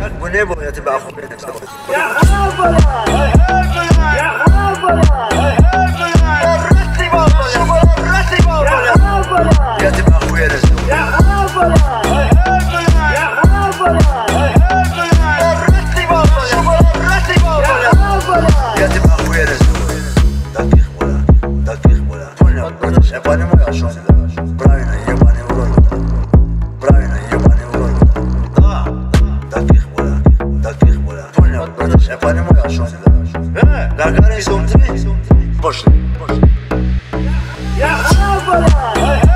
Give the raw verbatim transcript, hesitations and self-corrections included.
ونبغى تبقى اخويا يا حافظ يا حافظ الرسي بابا الرسي بابا يا حافظ يا تبقى اخويا لازم يا حافظ يا حافظ الرسي بابا الرسي بابا يا حافظ يا تبقى اخويا لازم دقيق ولا دقيق ولا كنا برضه ياباني ما يعشون براينا ياباني ولا براينا ياباني ولا دقيق ولا دقيق ولا كنا برضه ياباني ما يعشون لا قال يسوم تري بوش يا حافظ